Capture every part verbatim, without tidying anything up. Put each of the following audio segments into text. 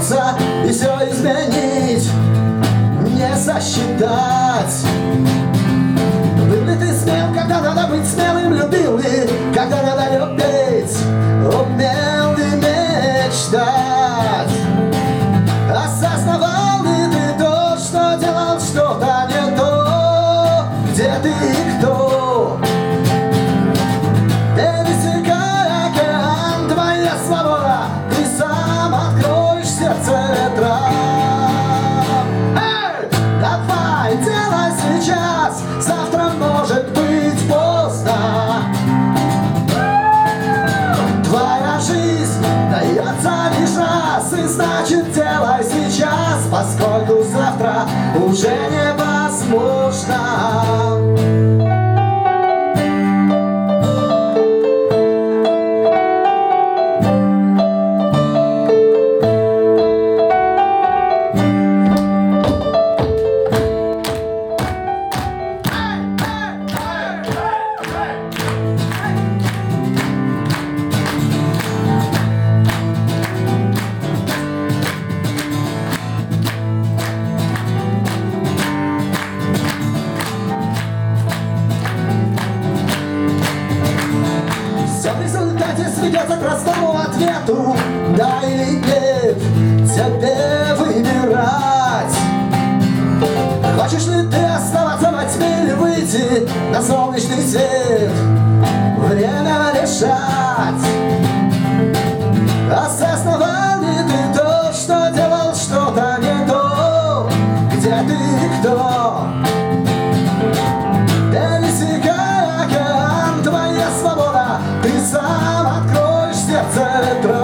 вернуться и все изменить, не сосчитать. Был ли ты смел, когда надо быть смелым? Любил ли, когда надо любить? Умел ли мечтать? Осознавал ли ты то, что делал что-то не то? Где ты и кто? Пересекая океан, твоя свобода, ты сам откроешь сердце ветра. Эй! Давай, делай сейчас, завтра может быть поздно. Твоя жизнь дается лишь раз, и значит делай сейчас, поскольку завтра уже невозможно. В результате сведется к простому ответу: да или нет, тебе выбирать. Хочешь ли ты оставаться во тьме или выйти на солнечный свет? Время решать. Осознавал ли ты то, что делал что-то не то? Где ты и кто? Пересекая океан, твоя свобода, ты сам откроешь сердце ветра.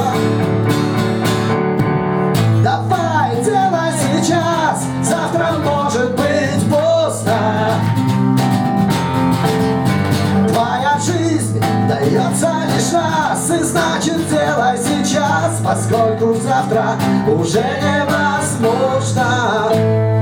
Давай, делай сейчас, завтра может быть поздно. Твоя жизнь дается лишь раз, и значит делай сейчас, поскольку завтра уже невозможно.